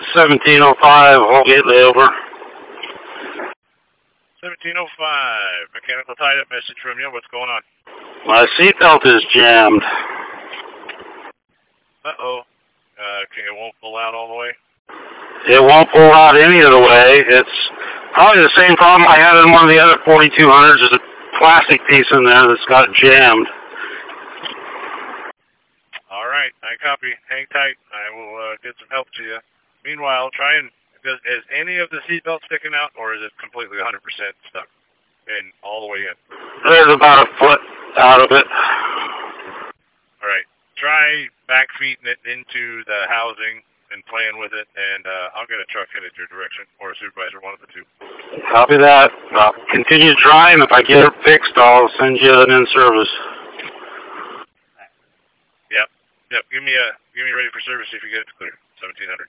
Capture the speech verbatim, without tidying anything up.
seventeen oh five, Holgate layover. seventeen oh five, mechanical tied-up message from you. What's going on? My seatbelt is jammed. Uh-oh. Uh, it won't pull out all the way? It won't pull out any of the way. It's probably the same problem I had in one of the other forty-two hundreds. There's a plastic piece in there that's got jammed. All right, I copy. Hang tight. I will uh, get some help to you. Meanwhile, try and... Does, is any of the seatbelt sticking out, or is it completely one hundred percent stuck and all the way in? There's about a foot out of it. All right. Try back feeding it into the housing and playing with it, and uh, I'll get a truck headed your direction, or a supervisor, one of the two. Copy that. I'll continue trying. If I get it fixed, I'll send you an in-service. Yep. Yep. Give me a give me ready for service if you get it clear. seventeen hundred.